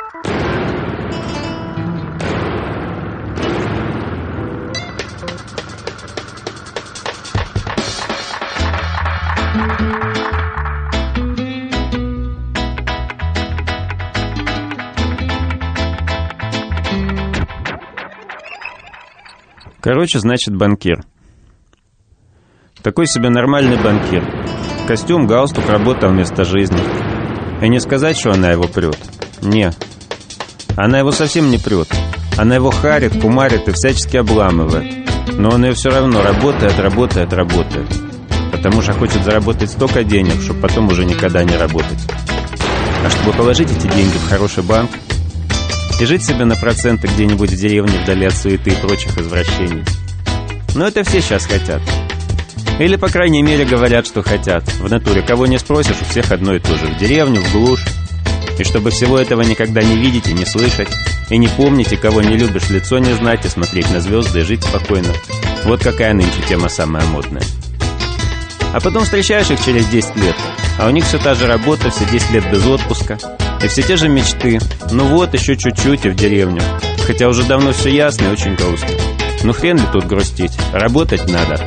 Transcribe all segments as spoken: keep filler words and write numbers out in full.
Короче, значит, банкир. Такой себе нормальный банкир. Костюм, галстук, работа вместо жизни. И не сказать, что она его прет. Не. Она его совсем не прет. Она его харит, кумарит и всячески обламывает. Но он ее все равно работает, работает, работает. Потому что хочет заработать столько денег, чтобы потом уже никогда не работать. А чтобы положить эти деньги в хороший банк и жить себе на проценты где-нибудь в деревне вдали от суеты и прочих извращений. Но это все сейчас хотят. Или, по крайней мере, говорят, что хотят. В натуре кого не спросишь, у всех одно и то же. В деревню, в глушь. И чтобы всего этого никогда не видеть и не слышать, и не помнить, и кого не любишь, лицо не знать, и смотреть на звезды, и жить спокойно. Вот какая нынче тема самая модная. А потом встречаешь их через десять лет, а у них все та же работа, все десять лет без отпуска. И все те же мечты. Ну вот, еще чуть-чуть и в деревню. Хотя уже давно все ясно и очень грустно. Ну хрен ли тут грустить? Работать надо.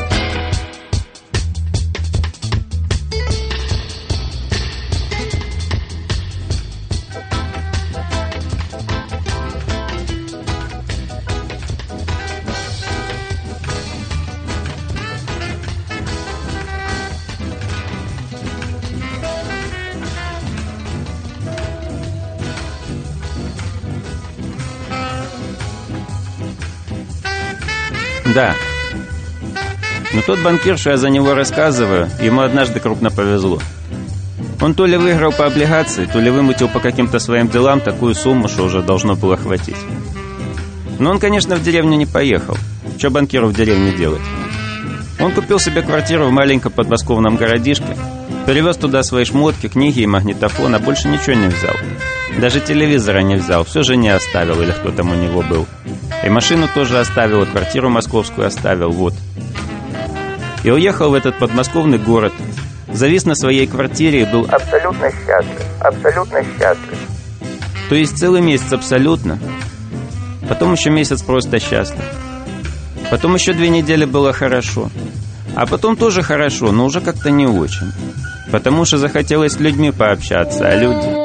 Да. Но тот банкир, что я за него рассказываю, ему однажды крупно повезло. Он то ли выиграл по облигации, то ли вымутил по каким-то своим делам такую сумму, что уже должно было хватить. Но он, конечно, в деревню не поехал. Что банкиру в деревне делать? Он купил себе квартиру в маленьком подмосковном городишке, перевез туда свои шмотки, книги и магнитофон, а больше ничего не взял. Даже телевизора не взял, все жене оставил, или кто там у него был. И машину тоже оставил, и квартиру московскую оставил, вот. И уехал в этот подмосковный город, завис на своей квартире и был абсолютно счастлив, абсолютно счастлив. То есть целый месяц абсолютно, потом еще месяц просто счастлив. Потом еще две недели было хорошо, а потом тоже хорошо, но уже как-то не очень. Потому что захотелось с людьми пообщаться, а люди...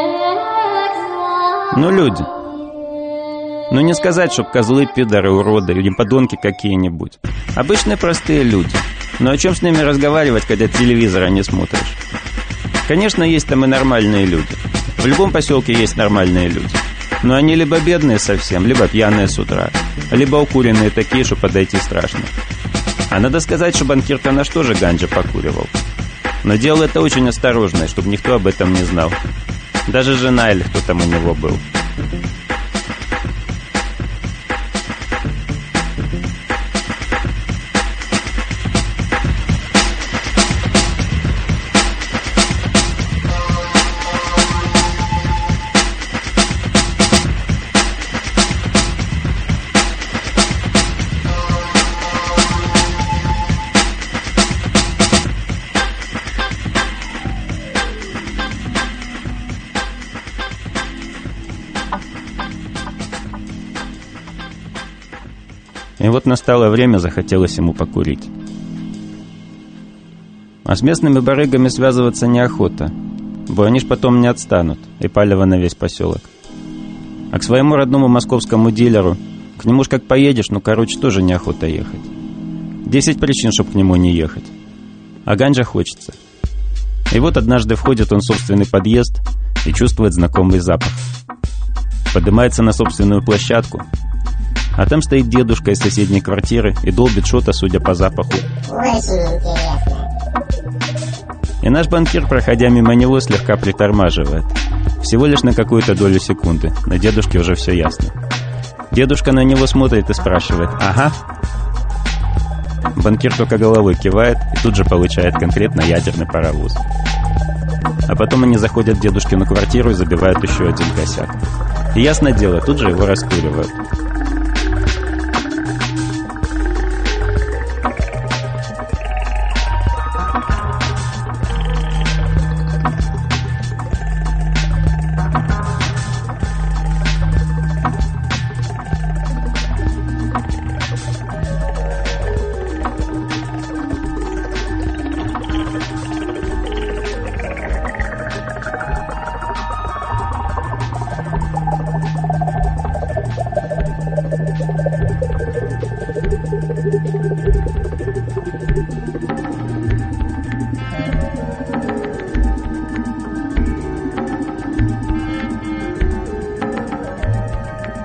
Ну, люди... Ну, не сказать, чтоб козлы, пидоры, уроды или подонки какие-нибудь. Обычные простые люди. Но о чем с ними разговаривать, когда телевизора не смотришь? Конечно, есть там и нормальные люди. В любом поселке есть нормальные люди. Но они либо бедные совсем, либо пьяные с утра, либо укуренные такие, что подойти страшно. А надо сказать, что банкир-то наш тоже ганджа покуривал. Но делал это очень осторожно, чтобы никто об этом не знал. Даже жена или кто там у него был. И вот настало время, захотелось ему покурить. А с местными барыгами связываться неохота, бо они ж потом не отстанут, и палево на весь поселок. А к своему родному московскому дилеру, к нему ж как поедешь, ну, короче, тоже неохота ехать. Десять причин, чтоб к нему не ехать. А ганджа хочется. И вот однажды входит он в собственный подъезд и чувствует знакомый запах. Поднимается на собственную площадку, а там стоит дедушка из соседней квартиры и долбит что-то, судя по запаху. Очень интересно. И наш банкир, проходя мимо него, слегка притормаживает. Всего лишь на какую-то долю секунды. На дедушке уже все ясно. Дедушка на него смотрит и спрашивает: «Ага». Банкир только головой кивает и тут же получает конкретно ядерный паровоз. А потом они заходят в дедушкину квартиру и забивают еще один косяк. И ясно дело, тут же его раскуривают.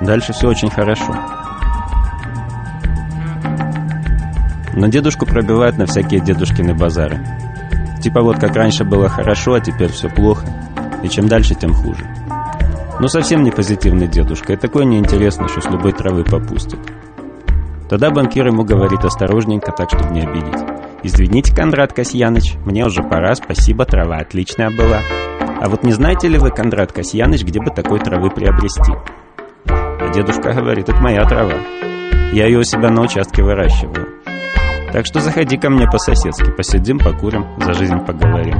Дальше все очень хорошо. Но дедушку пробивают на всякие дедушкины базары. Типа вот как раньше было хорошо, а теперь все плохо. И чем дальше, тем хуже. Ну совсем не позитивный дедушка. И такой неинтересный, что с любой травы попустит. Тогда банкир ему говорит осторожненько, так, чтобы не обидеть. «Извините, Кондрат Касьяныч, мне уже пора, спасибо, трава отличная была. А вот не знаете ли вы, Кондрат Касьяныч, где бы такой травы приобрести?» А дедушка говорит: «Это моя трава. Я ее у себя на участке выращиваю. Так что заходи ко мне по-соседски, посидим, покурим, за жизнь поговорим».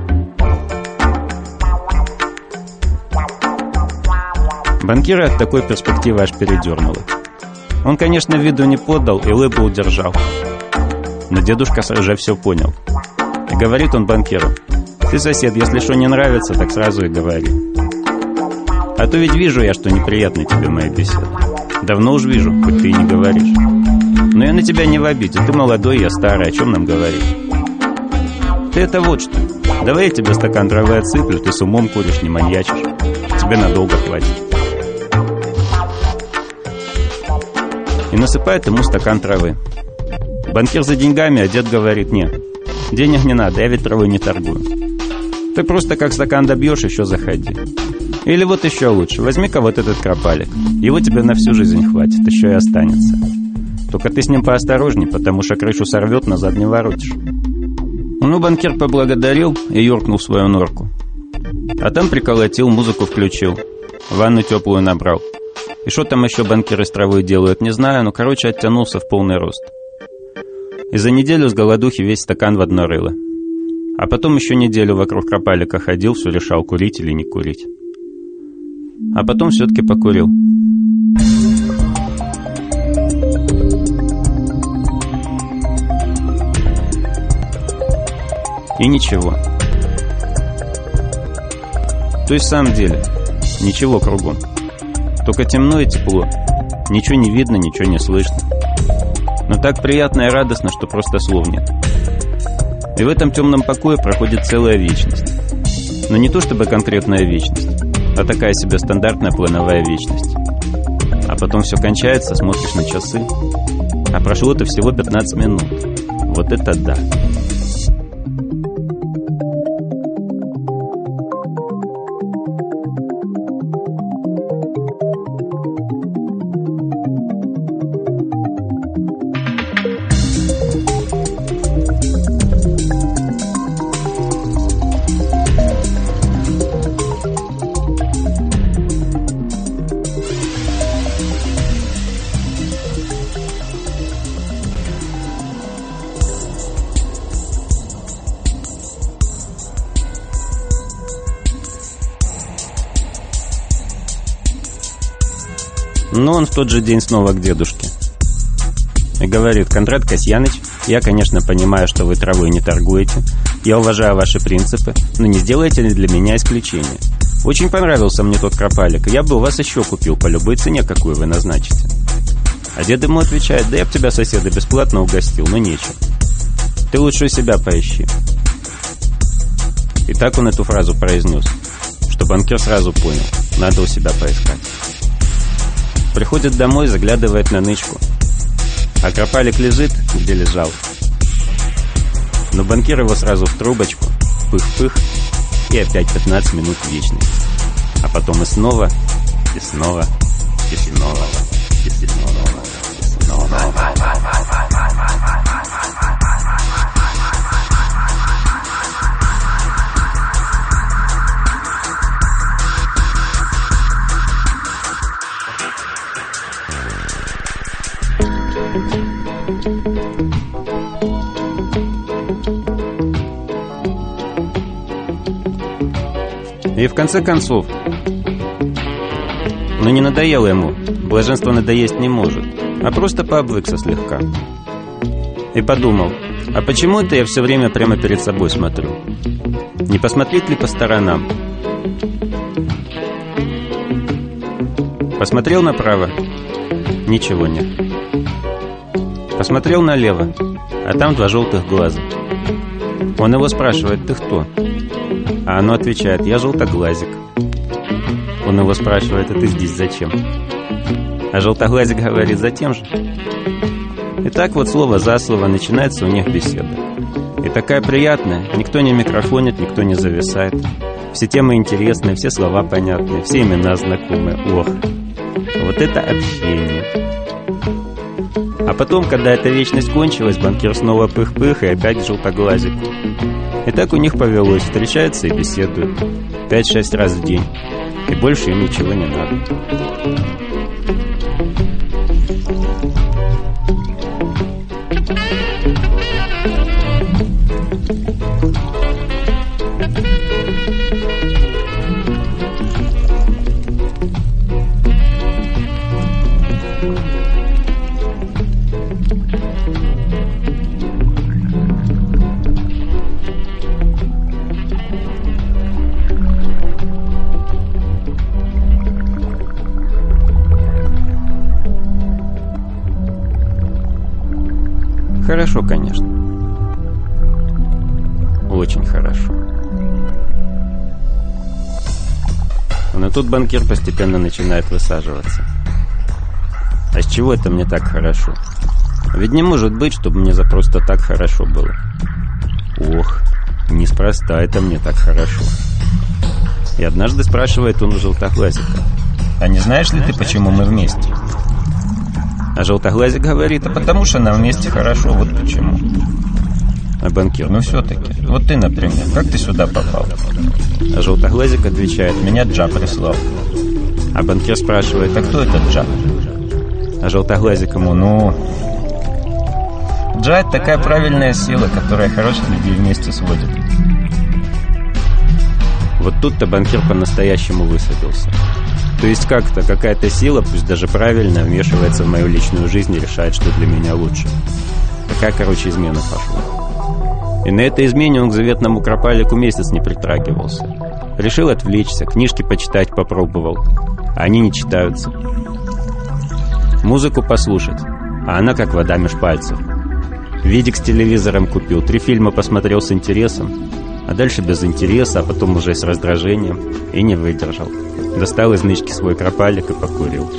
Банкира от такой перспективы аж передернуло. Он, конечно, виду не подал и лыбу удержал. Но дедушка уже все понял. И говорит он банкиру: «Ты, сосед, если что не нравится, так сразу и говори. А то ведь вижу я, что неприятны тебе мои беседы. Давно уж вижу, хоть ты и не говоришь. Но я на тебя не в обиде, ты молодой, я старый, о чем нам говорить? Ты это вот что. Давай я тебе стакан травы отсыплю, ты с умом куришь, не маньячишь. Тебе надолго хватит». И насыпает ему стакан травы. Банкир за деньгами, а дед говорит: «Не, денег не надо, я ведь травой не торгую. Ты просто как стакан добьешь, еще заходи. Или вот еще лучше, возьми-ка вот этот кропалик. Его тебе на всю жизнь хватит, еще и останется. Только ты с ним поосторожней, потому что крышу сорвет, назад не воротишь». Ну, банкир поблагодарил и юркнул в свою норку. А там приколотил, музыку включил, ванну теплую набрал. И что там еще банкиры с травой делают, не знаю, но, короче, оттянулся в полный рост. И за неделю с голодухи весь стакан в одно рыло. А потом еще неделю вокруг кропалика ходил, все решал, курить или не курить. А потом все-таки покурил. И ничего. То есть в самом деле ничего кругом. Только темно и тепло. Ничего не видно, ничего не слышно. Но так приятно и радостно, что просто слов нет. И в этом темном покое проходит целая вечность. Но не то чтобы конкретная вечность, а такая себе стандартная плановая вечность. А потом все кончается, смотришь на часы, а прошло-то всего пятнадцать минут. Вот это да! Но он в тот же день снова к дедушке и говорит: «Кондрат Касьяныч, я, конечно, понимаю, что вы травой не торгуете. Я уважаю ваши принципы, но не сделаете ли для меня исключение? Очень понравился мне тот кропалик, и я бы у вас еще купил по любой цене, какую вы назначите». А дед ему отвечает: «Да я б тебя, соседа, бесплатно угостил, но нечего. Ты лучше у себя поищи». И так он эту фразу произнес, что банкир сразу понял: надо у себя поискать. Приходит домой, заглядывает на нычку, а кропалик лежит, где лежал. Но банкир его сразу в трубочку, пых-пых, и опять пятнадцать минут вечности. А потом и снова, и снова, и снова, и снова, и снова. И в конце концов, ну не надоело ему, блаженство надоесть не может, а просто пообвыкся слегка. И подумал: а почему это я все время прямо перед собой смотрю? Не посмотреть ли по сторонам? Посмотрел направо, ничего нет. Посмотрел налево, а там два желтых глаза. Он его спрашивает: ты кто? А оно отвечает: я желтоглазик. Он его спрашивает: а ты здесь зачем? А желтоглазик говорит: за тем же. И так вот слово за слово начинается у них беседа. И такая приятная, никто не микрофонит, никто не зависает. Все темы интересные, все слова понятные, все имена знакомые. Ох, вот это общение. А потом, когда эта вечность кончилась, банкир снова пых-пых и опять к желтоглазику. И так у них повелось, встречаются и беседуют пять-шесть раз в день. И больше им ничего не надо. Хорошо, конечно. Очень хорошо. Но тут банкир постепенно начинает высаживаться. А с чего это мне так хорошо? Ведь не может быть, чтобы мне за просто так хорошо было. Ох, неспроста это мне так хорошо. И однажды спрашивает он у желтоглазика: а не знаешь ли ты, почему мы вместе? А желтоглазик говорит: а потому что нам вместе хорошо, вот почему. А банкир: ну все-таки, вот ты, например, как ты сюда попал? А желтоглазик отвечает: меня Джа прислал. А банкир спрашивает: а кто этот Джа? А желтоглазик ему: ну, Джа — это такая правильная сила, которая хороших людей вместе сводит. Вот тут-то банкир по-настоящему высадился. То есть как-то какая-то сила, пусть даже правильная, вмешивается в мою личную жизнь и решает, что для меня лучше. Такая, короче, измена пошла. И на этой измене он к заветному кропалику месяц не притрагивался. Решил отвлечься, книжки почитать попробовал, а они не читаются. Музыку послушать, а она как вода меж пальцев. Видик с телевизором купил, три фильма посмотрел с интересом, а дальше без интереса, а потом уже с раздражением, и не выдержал. Достал из нычки свой кропалик и покурил.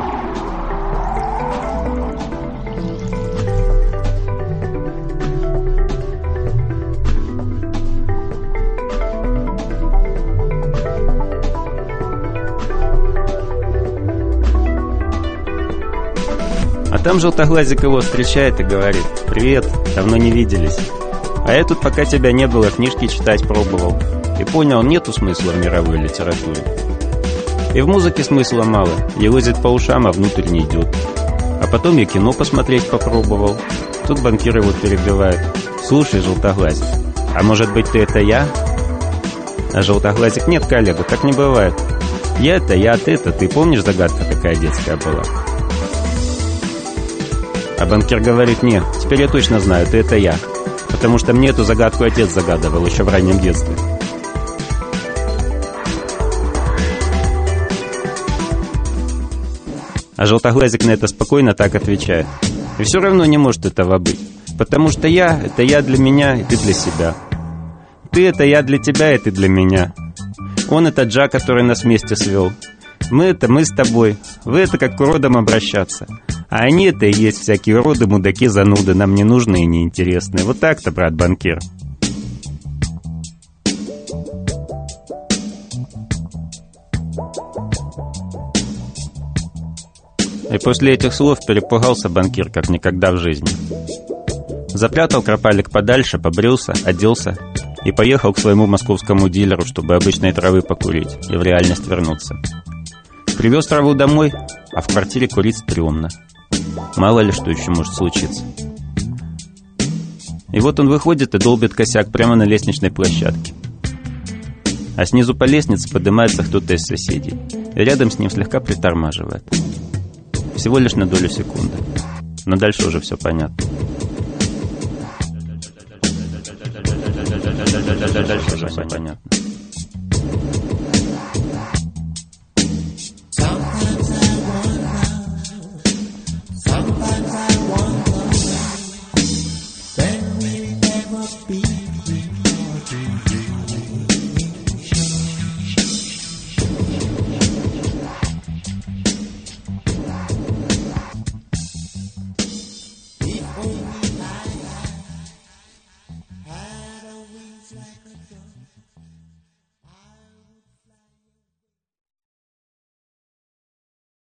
А там желтоглазик его встречает и говорит: привет, давно не виделись. А я тут, пока тебя не было, книжки читать пробовал. И понял, нету смысла в мировой литературе. И в музыке смысла мало, елозит по ушам, а внутрь не идет. А потом я кино посмотреть попробовал. Тут банкир его перебивает: слушай, желтоглазик, а может быть ты это я? А желтоглазик: нет, коллега, так не бывает. Я это я, ты это ты. Помнишь, загадка такая детская была? А банкир говорит: не, теперь я точно знаю, ты это я. Потому что мне эту загадку отец загадывал еще в раннем детстве. А желтоглазик на это спокойно так отвечает: и все равно не может этого быть. Потому что я — это я для меня, и ты для себя. Ты — это я для тебя, и ты для меня. Он — это Джа, который нас вместе свел. Мы — это мы с тобой. Вы — это как к уродам обращаться. А они — это и есть всякие уроды, мудаки, зануды, нам не нужные и неинтересные. Вот так-то, брат банкир. И после этих слов перепугался банкир, как никогда в жизни. Запрятал кропалик подальше, побрился, оделся и поехал к своему московскому дилеру, чтобы обычной травы покурить и в реальность вернуться. Привез траву домой, а в квартире курить стрёмно. Мало ли что еще может случиться. И вот он выходит и долбит косяк прямо на лестничной площадке. А снизу по лестнице поднимается кто-то из соседей, и рядом с ним слегка притормаживает. Всего лишь на долю секунды. Но дальше уже все понятно. Дальше уже все понятно.